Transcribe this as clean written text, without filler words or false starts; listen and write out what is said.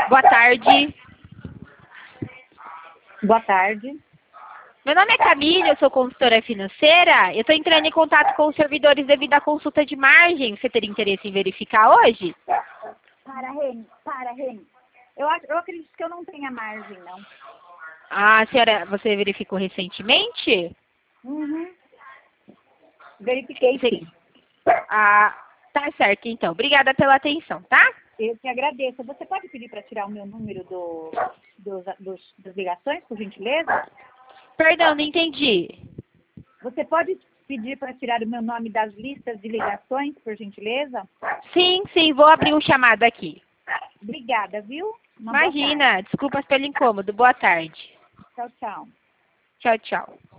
Boa tarde. Boa tarde. Meu nome é Camila, eu sou consultora financeira. Eu estou entrando em contato com os servidores devido à consulta de margem. Você teria interesse em verificar hoje? Para, Reni. Eu acredito que eu não tenha margem, não. Ah, senhora, você verificou recentemente? Uhum. Verifiquei, sim. Ah, tá certo, então. Obrigada pela atenção, tá? Eu te agradeço. Você pode pedir para tirar o meu número das ligações, por gentileza? Perdão, não entendi. Você pode pedir para tirar o meu nome das listas de ligações, por gentileza? Sim, vou abrir um chamado aqui. Obrigada, viu? Uma boa Imagina, desculpas pelo incômodo. Boa tarde. tarde. Tchau, tchau. Tchau, tchau.